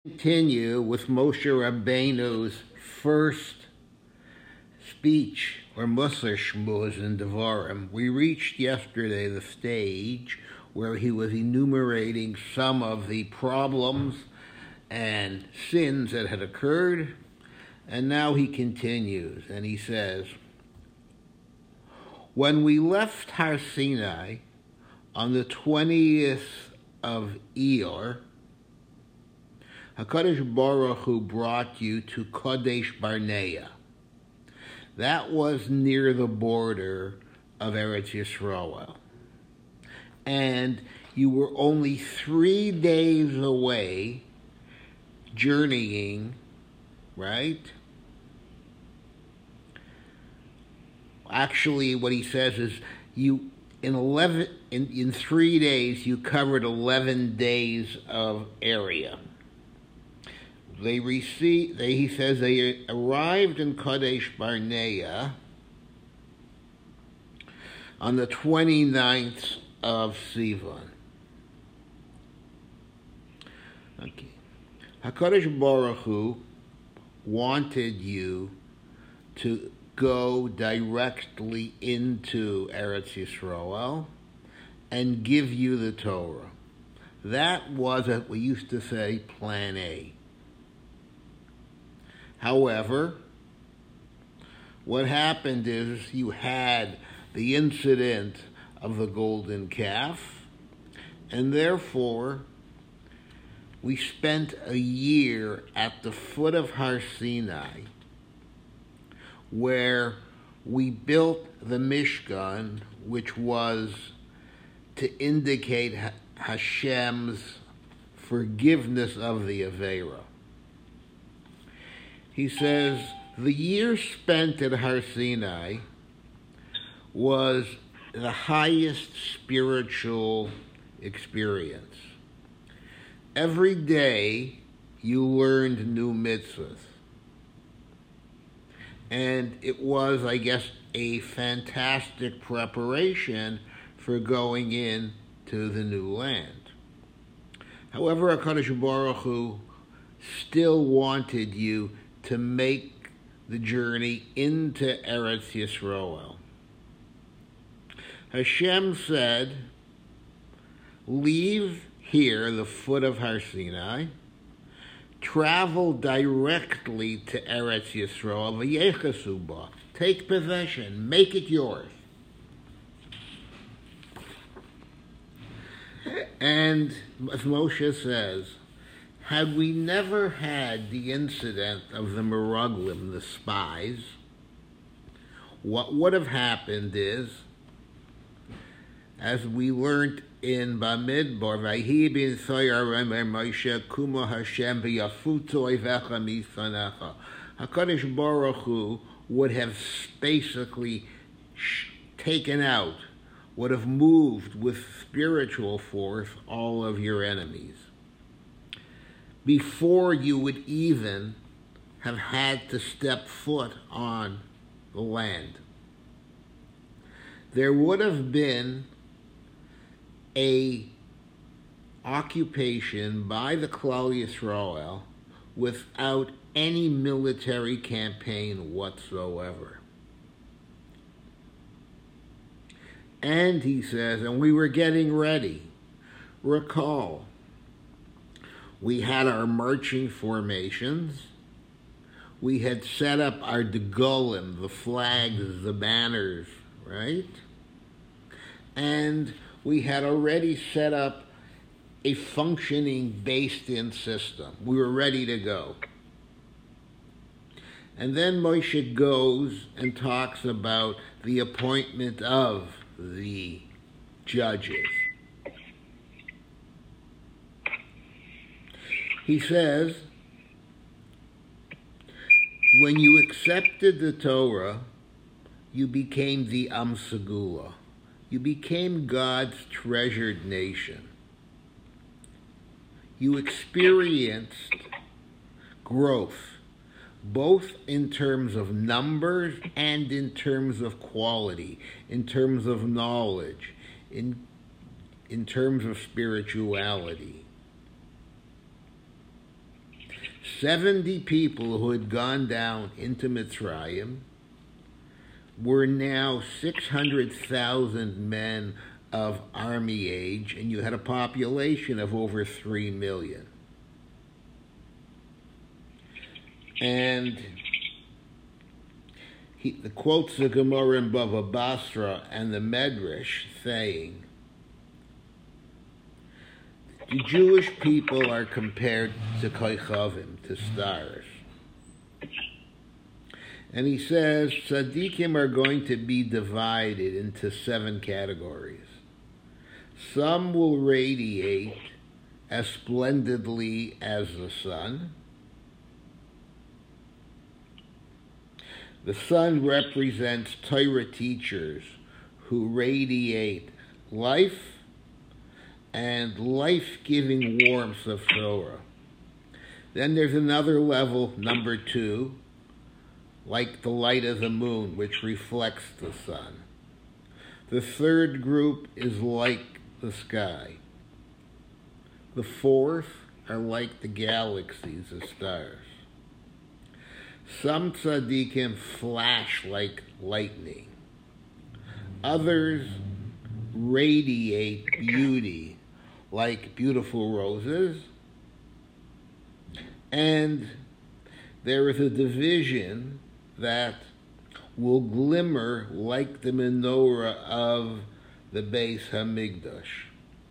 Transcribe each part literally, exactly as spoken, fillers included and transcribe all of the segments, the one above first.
Continue with Moshe Rabbeinu's first speech, or Musar Shmuz in Devarim. We reached yesterday the stage where he was enumerating some of the problems and sins that had occurred, and now he continues, and he says, when we left Har Sinai on the twentieth of Iyar, HaKadosh Baruch Hu brought you to Kadesh Barnea. That was near the border of Eretz Yisrael. And you were only three days away journeying, right? Actually, what he says is you in eleven in, in three days you covered eleven days of area. They received, they, he says they arrived in Kadesh Barnea on the twenty-ninth of Sivan. Okay. HaKadosh Baruch Hu wanted you to go directly into Eretz Yisrael and give you the Torah. That was, what we used to say, Plan A. However, what happened is you had the incident of the golden calf, and therefore we spent a year at the foot of Har Sinai where we built the Mishkan, which was to indicate Hashem's forgiveness of the Aveira. He says, the year spent at Har Sinai was the highest spiritual experience. Every day you learned new mitzvahs. And it was, I guess, a fantastic preparation for going in to the new land. However, HaKadosh Baruch Hu still wanted you to make the journey into Eretz Yisrael. Hashem said, leave here, the foot of Har Sinai, travel directly to Eretz Yisrael, v'yechasu ba, take possession, make it yours. And as Moshe says, had we never had the incident of the Meraglim, the spies, what would have happened is, as we learned in Bamidbar, Vayhi bin Soyer Remer Moshe Kuma Hashem v'yafuto ivecha misanecha. HaKadosh Baruch Hu would have basically taken out, would have moved with spiritual force all of your enemies before you would even have had to step foot on the land. There would have been a occupation by the Klal Yisrael without any military campaign whatsoever. And he says, and we were getting ready. Recall, we had our marching formations. We had set up our degolim, the flags, the banners, right? And we had already set up a functioning based-in system. We were ready to go. And then Moshe goes and talks about the appointment of the judges. He says, when you accepted the Torah, you became the Am Segula. You became God's treasured nation. You experienced growth, both in terms of numbers and in terms of quality, in terms of knowledge, in, in terms of spirituality. seventy people who had gone down into Mitzrayim were now six hundred thousand men of army age, and you had a population of over three million. And he the quotes the Gemara in Bava Basra and the Medrash saying, the Jewish people are compared to koichavim, to stars. And he says, tzaddikim are going to be divided into seven categories. Some will radiate as splendidly as the sun. The sun represents Torah teachers who radiate life and life-giving warmth of Torah. Then there's another level, number two, like the light of the moon, which reflects the sun. The third group is like the sky. The fourth are like the galaxies, the stars. Some tzaddikim flash like lightning. Others radiate beauty like beautiful roses. And there is a division that will glimmer like the menorah of the Beis Hamikdash.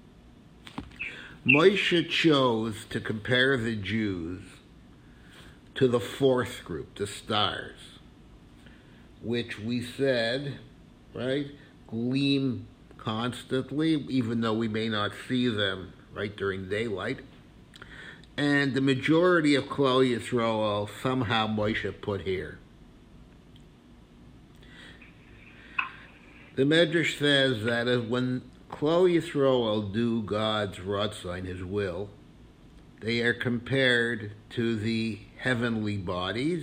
Moshe chose to compare the Jews to the fourth group, the stars, which we said, right, gleam constantly, even though we may not see them right during daylight. And the majority of Klal Yisrael somehow Moshe put here. The Medrash says that when Klal Yisrael do God's Ratzon, His will, they are compared to the heavenly bodies,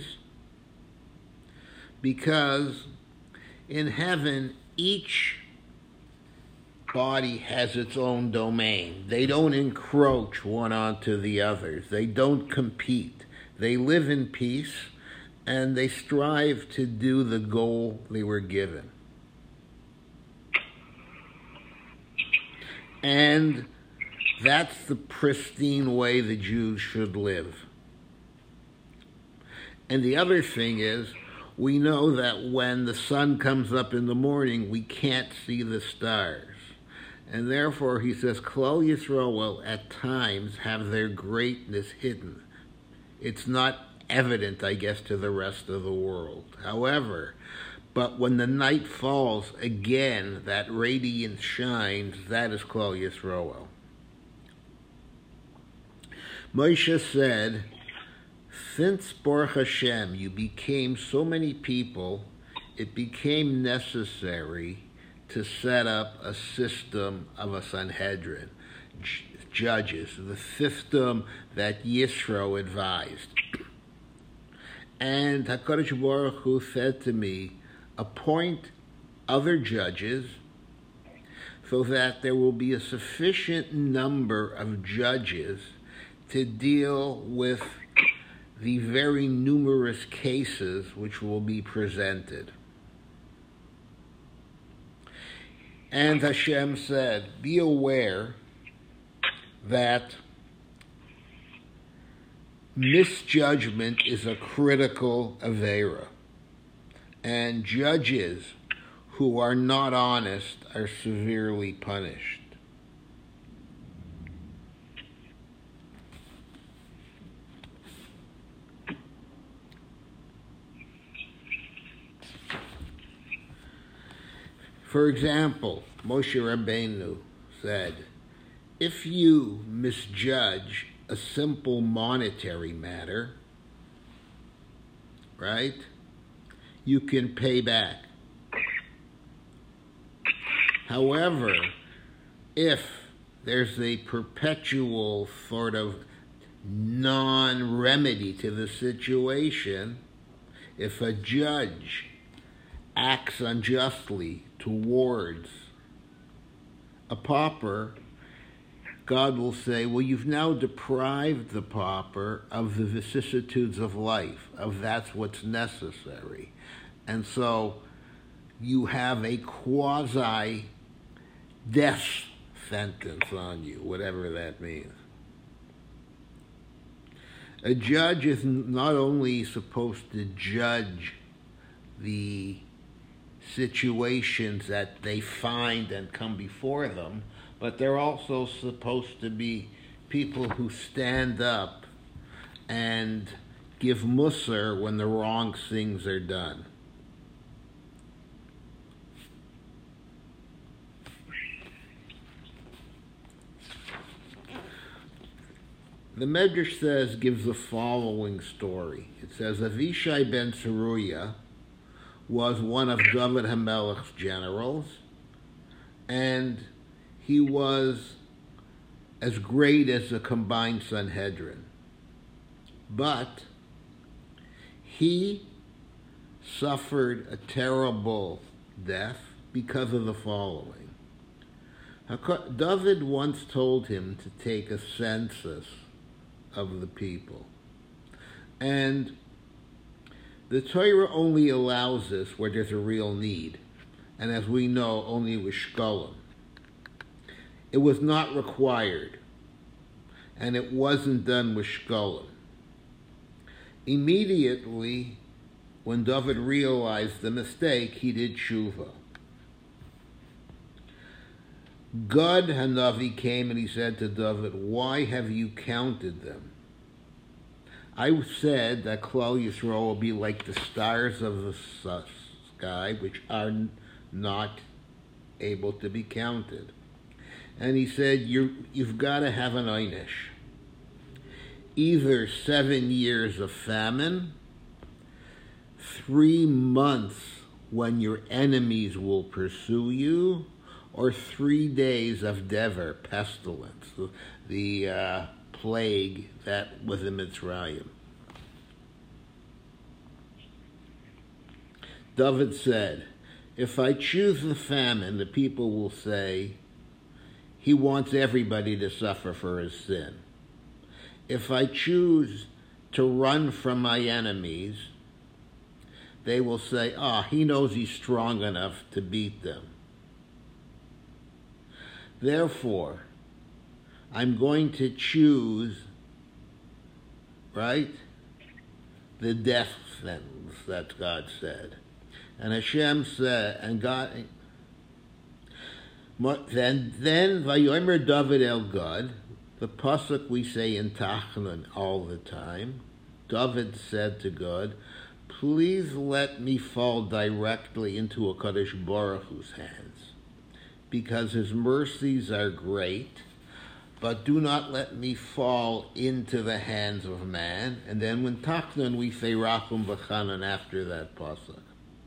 because in heaven each body has its own domain. They don't encroach one onto the others. They don't compete. They live in peace, and they strive to do the goal they were given. And that's the pristine way the Jews should live. And the other thing is, we know that when the sun comes up in the morning, we can't see the stars. And therefore, he says, Klal Yisrael will at times have their greatness hidden. It's not evident, I guess, to the rest of the world. However, but when the night falls, again, that radiance shines. That is Klal Yisrael. Moshe said, since Baruch Hashem, you became so many people, it became necessary to set up a system of a Sanhedrin, judges, the system that Yisro advised. And HaKadosh Baruch Hu said to me, appoint other judges so that there will be a sufficient number of judges to deal with the very numerous cases which will be presented. And Hashem said, be aware that misjudgment is a critical avera, and judges who are not honest are severely punished. For example, Moshe Rabbeinu said, if you misjudge a simple monetary matter, right, you can pay back. However, if there's a perpetual sort of non-remedy to the situation, if a judge acts unjustly towards a pauper, God will say, well, you've now deprived the pauper of the vicissitudes of life, of that's what's necessary. And so you have a quasi-death sentence on you, whatever that means. A judge is not only supposed to judge the situations that they find and come before them, but they're also supposed to be people who stand up and give musar when the wrong things are done. The Medrash says, gives the following story. It says, Avishai ben Tzeruya was one of David HaMelech's generals, and he was as great as the combined Sanhedrin. But he suffered a terrible death because of the following. David once told him to take a census of the people. And the Torah only allows this where there's a real need. And as we know, only with shkolim. It was not required. And it wasn't done with shkolim. Immediately, when David realized the mistake, he did tshuva. Gad Hanavi came and he said to David, why have you counted them? I said that Klal Yisrael will be like the stars of the sky, which are not able to be counted. And he said, you, you've got to have an einish. Either seven years of famine, three months when your enemies will pursue you, or three days of dever, pestilence, the, the uh, plague that was in Mitzrayim. David said, if I choose the famine, the people will say, he wants everybody to suffer for his sin. If I choose to run from my enemies, they will say, ah, oh, he knows he's strong enough to beat them. Therefore, I'm going to choose, right, the death sentence that God said. And Hashem said, and God, then, then, Vayomer David el Gad, the pasuk we say in Tachnun all the time, David said to God, please let me fall directly into a HaKadosh Baruch Hu's hands, because his mercies are great, but do not let me fall into the hands of man. And then when Tachnun, we say Rachum V'chanan after that pasuk.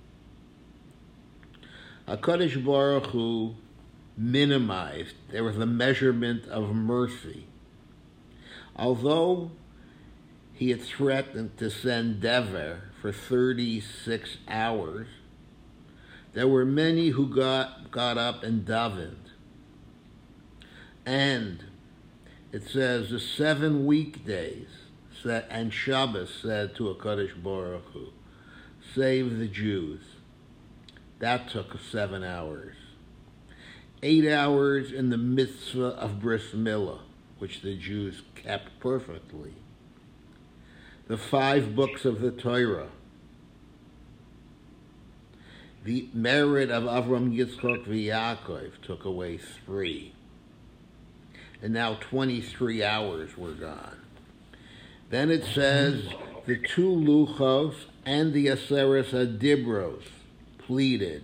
HaKadosh Baruch Hu minimized. There was a measurement of mercy. Although he had threatened to send Dever for thirty-six hours, there were many who got, got up and davened. And it says the seven weekdays said, and Shabbos said to HaKadosh Baruch Hu, save the Jews. That took seven hours. Eight hours in the mitzvah of Bris Milah, which the Jews kept perfectly. The five books of the Torah. The merit of Avram, Yitzchak, Yaakov took away three. And now twenty-three hours were gone. Then it says the two luchos and the Aseres Adibros pleaded.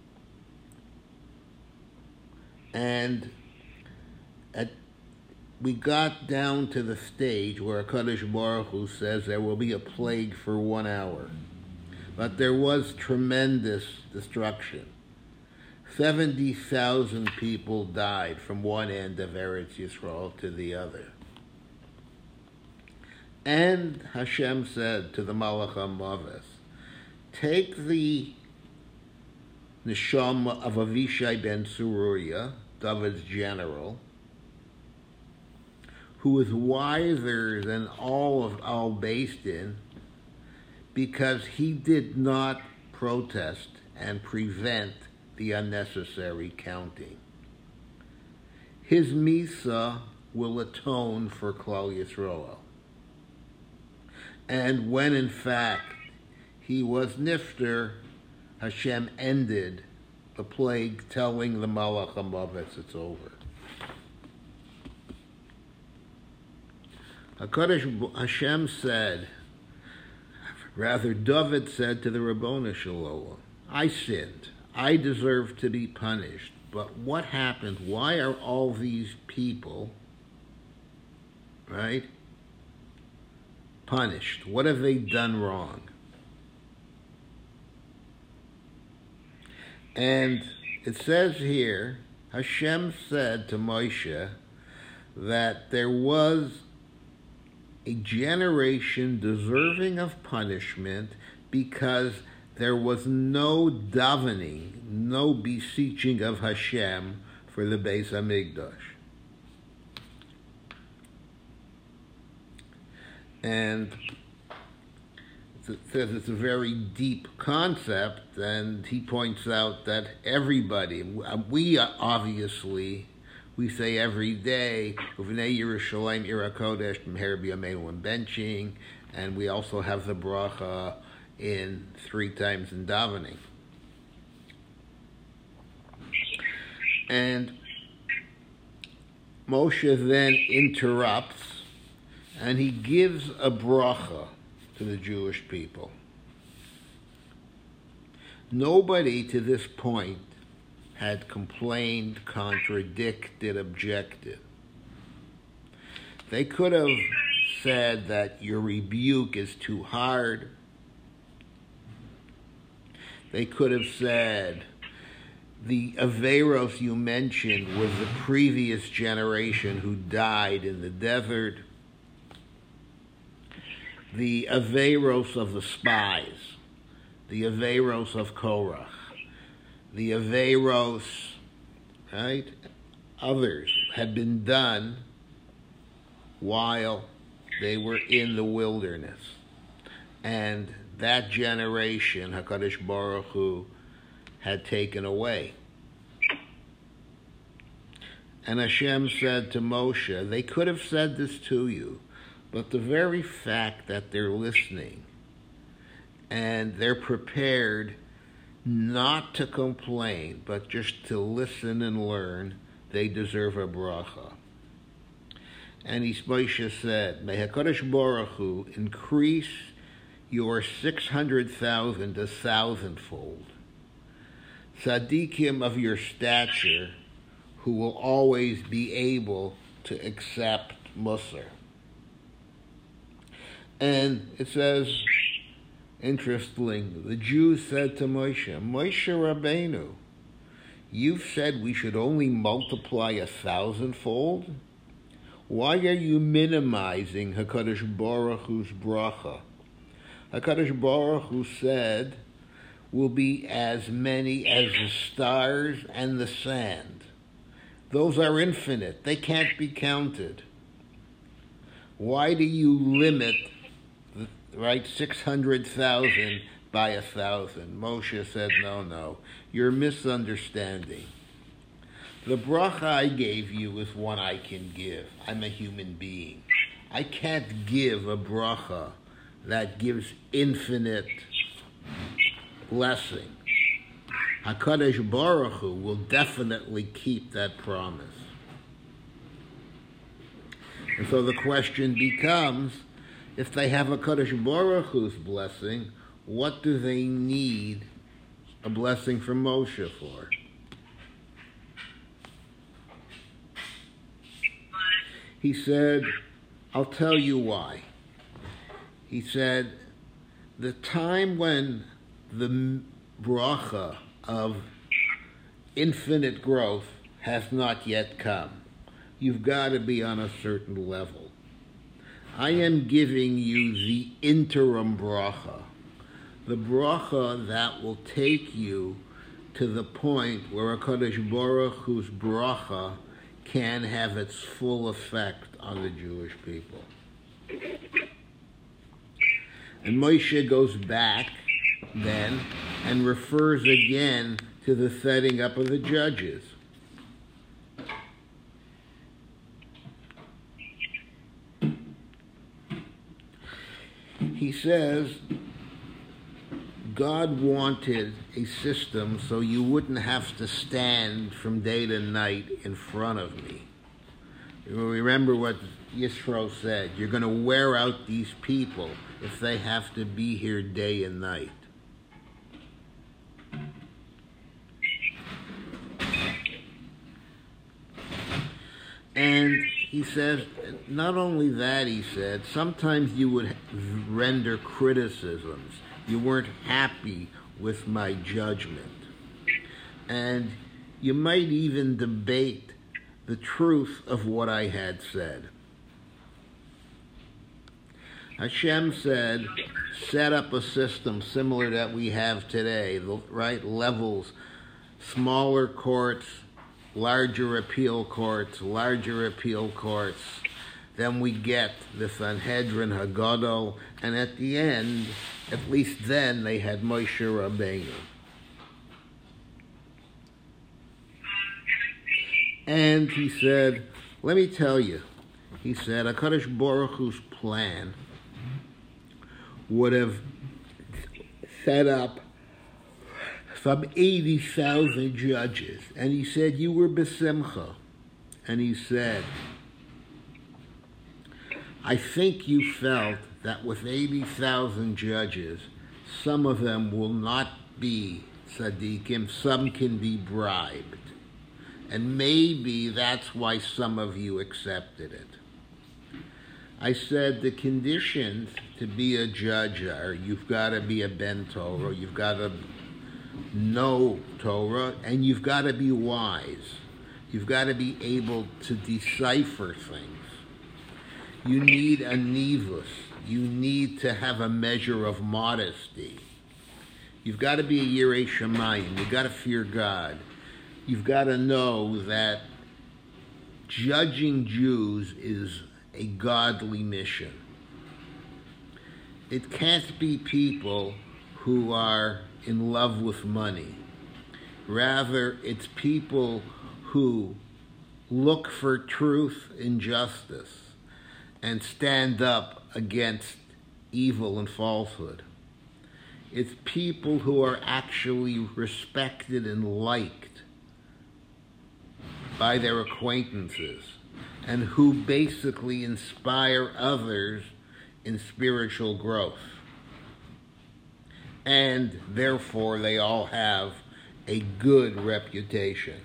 And at, we got down to the stage where HaKadosh Baruch Hu says there will be a plague for one hour. But there was tremendous destruction. seventy thousand people died from one end of Eretz Yisrael to the other. And Hashem said to the Malach HaMaves, take the neshama of Avishai ben Tzeruya, David's general, who is wiser than all of Al Beis Din, because he did not protest and prevent the unnecessary counting. His Misa will atone for Klal Yisroel. And when in fact he was nifter, Hashem ended the plague, telling the Malach HaMavet it's over. HaKadosh Hashem said, rather David said to the Rabboni Shalom, I sinned. I deserve to be punished. But what happened? Why are all these people, right, punished? What have they done wrong? And it says here, Hashem said to Moshe that there was a generation deserving of punishment because there was no davening, no beseeching of Hashem for the Beis HaMikdash. And it says it's a very deep concept, and he points out that everybody, we obviously, we say every day, Uvnei Yerushalayim Ira Kodesh Meher B'Yameinu and benching, and we also have the bracha in three times in davening. And Moshe then interrupts, and he gives a bracha to the Jewish people. Nobody to this point had complained, contradicted, objected. They could have said that your rebuke is too hard. They could have said the Averos you mentioned was the previous generation who died in the desert. The Averos of the spies, the Averos of Korach, the Averos, right, others had been done while they were in the wilderness. And that generation, HaKadosh Baruch Hu had taken away. And Hashem said to Moshe, they could have said this to you, but the very fact that they're listening and they're prepared not to complain, but just to listen and learn, they deserve a bracha. And Moshe said, may HaKadosh Baruch Hu increase your six hundred thousand a thousandfold. Tzaddikim of your stature, who will always be able to accept Musar. And it says, interestingly, the Jews said to Moshe, Moshe Rabbeinu, you've said we should only multiply a thousandfold? Why are you minimizing HaKadosh Baruch Hu's bracha? HaKadosh Baruch Hu said, will be as many as the stars and the sand. Those are infinite. They can't be counted. Why do you limit, right, six hundred thousand by a thousand? Moshe said, no, no, you're misunderstanding. The bracha I gave you is one I can give. I'm a human being. I can't give a bracha that gives infinite blessing. HaKadosh Baruch Hu will definitely keep that promise. And so the question becomes, if they have HaKadosh Baruch Hu's blessing, what do they need a blessing from Moshe for? He said, I'll tell you why. He said, the time when the bracha of infinite growth has not yet come. You've got to be on a certain level. I am giving you the interim bracha, the bracha that will take you to the point where HaKadosh Baruch Hu's bracha can have its full effect on the Jewish people. And Moshe goes back then and refers again to the setting up of the judges. He says, God wanted a system so you wouldn't have to stand from day to night in front of me. Remember what Yisro said, you're going to wear out these people if they have to be here day and night. And he says, not only that, he said, sometimes you would render criticisms. You weren't happy with my judgment. And you might even debate the truth of what I had said. Hashem said, set up a system similar that we have today, the right levels, smaller courts, larger appeal courts, larger appeal courts. Then we get the Sanhedrin Hagadol, and at the end, at least then, they had Moshe Rabbeinu. And he said, let me tell you, he said, HaKadosh Baruch Hu's plan would have set up some eighty thousand judges. And he said, you were besimcha. And he said, I think you felt that with eighty thousand judges, some of them will not be tzaddikim, some can be bribed. And maybe that's why some of you accepted it. I said the conditions to be a judge are you've got to be a ben Torah, you've got to know Torah, and you've got to be wise. You've got to be able to decipher things. You need a nivus. You need to have a measure of modesty. You've got to be a yirei shamayim. You've got to fear God. You've got to know that judging Jews is a godly mission. It can't be people who are in love with money. Rather, it's people who look for truth and justice and stand up against evil and falsehood. It's people who are actually respected and liked by their acquaintances and who basically inspire others in spiritual growth. And therefore, they all have a good reputation.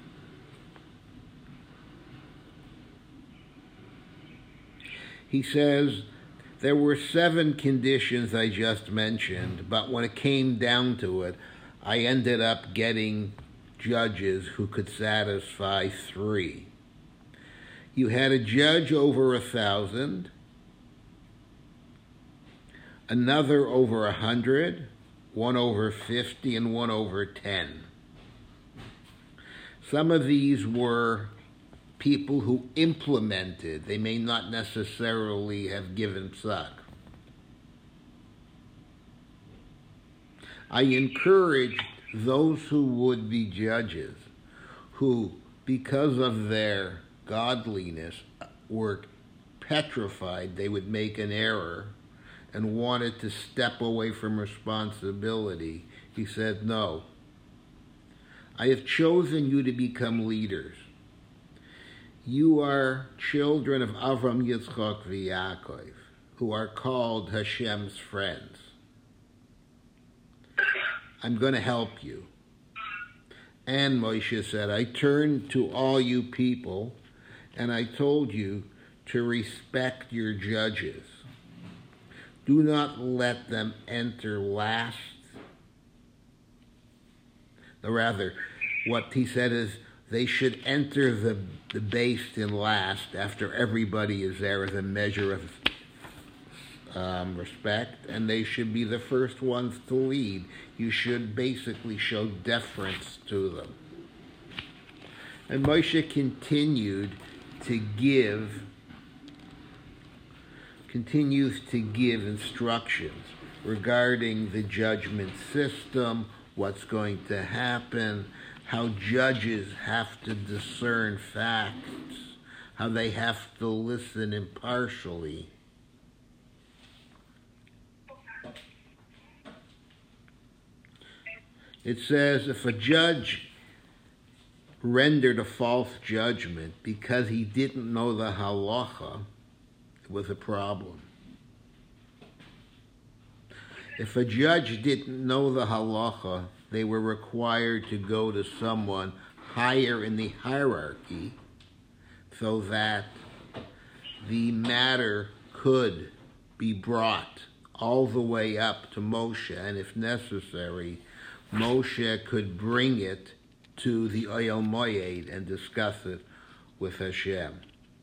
He says, there were seven conditions I just mentioned, but when it came down to it, I ended up getting judges who could satisfy three. You had a judge over a thousand, another over a hundred, one over fifty, and one over ten. Some of these were people who implemented. They may not necessarily have given psak. I encouraged those who would be judges, who, because of their godliness, were petrified they would make an error and wanted to step away from responsibility. He said, no. I have chosen you to become leaders. You are children of Avram, Yitzchak, and Yaakov, who are called Hashem's friends. I'm going to help you. And Moshe said, I turned to all you people, and I told you to respect your judges. Do not let them enter last. Or rather, what he said is, they should enter the, the based in last after everybody is there as a measure of um, respect, and they should be the first ones to lead. You should basically show deference to them. And Moshe continued to give continues to give instructions regarding the judgment system, what's going to happen, how judges have to discern facts, how they have to listen impartially. It says if a judge rendered a false judgment because he didn't know the halacha, it was a problem. If a judge didn't know the halacha, they were required to go to someone higher in the hierarchy so that the matter could be brought all the way up to Moshe, and if necessary, Moshe could bring it to the Oyel Moed and discuss it with Hashem.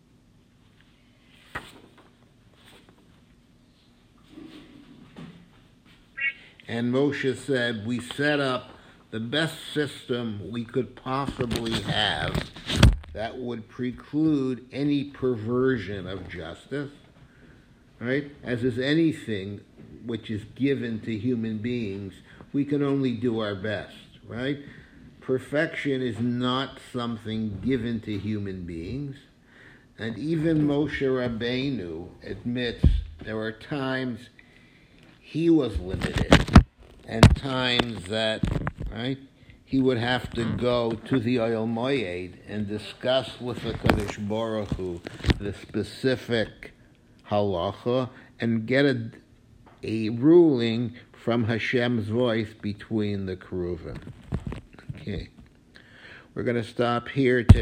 And Moshe said, we set up the best system we could possibly have that would preclude any perversion of justice, right? As is anything which is given to human beings, we can only do our best, right? Perfection is not something given to human beings. And even Moshe Rabbeinu admits there are times he was limited and times that, right, he would have to go to the Oyel Moed and discuss with the Kadosh Baruch Hu the specific halacha and get a, a ruling from Hashem's voice between the Keruvim. Okay. We're going to stop here to